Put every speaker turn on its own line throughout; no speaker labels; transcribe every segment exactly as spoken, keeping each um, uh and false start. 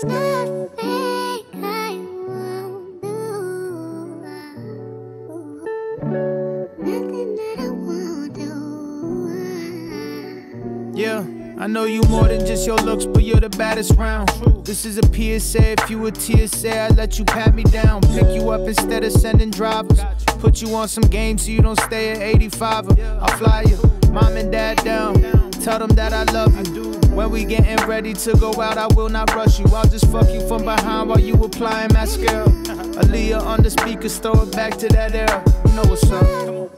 Yeah, I know you more than just your looks, but you're the baddest round. This is a P S A, if you were T S A, I'd let you pat me down. Pick you up instead of sending drivers. Put you on some games so you don't stay at eighty-five. I'll fly you, mom and dad down. Tell them that I love you. When we getting ready to go out, I will not rush you. I'll just fuck you from behind while you applying mascara. Aaliyah on the speakers, throw it back to that era. You know what's up. Come on.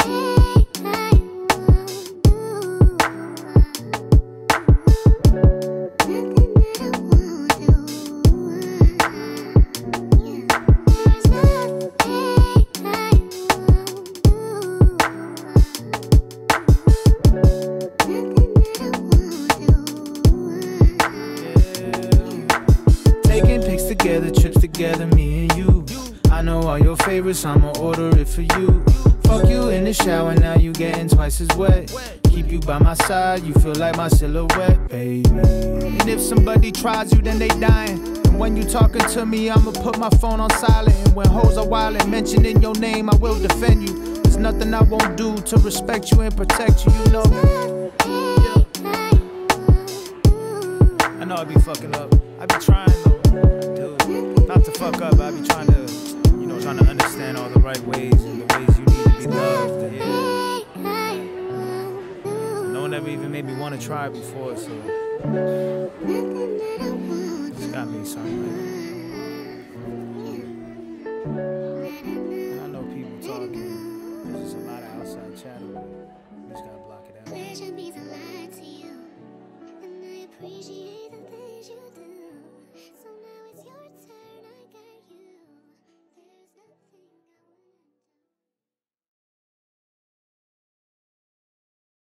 Together, trips together, me and you. I know all your favorites, I'ma order it for you. Fuck you in the shower, now you getting twice as wet. Keep you by my side, you feel like my silhouette, baby. And if somebody tries you, then they dying. And when you talking to me, I'ma put my phone on silent. And when hoes are wildin', mentioning your name, I will defend you. There's nothing I won't do to respect you and protect you, you know. I know I be fucking up, I be trying though. Not to fuck up, I be trying to, you know, trying to understand all the right ways and the ways you need to be loved. Yeah. No one ever even made me want to try before, so it's got me something.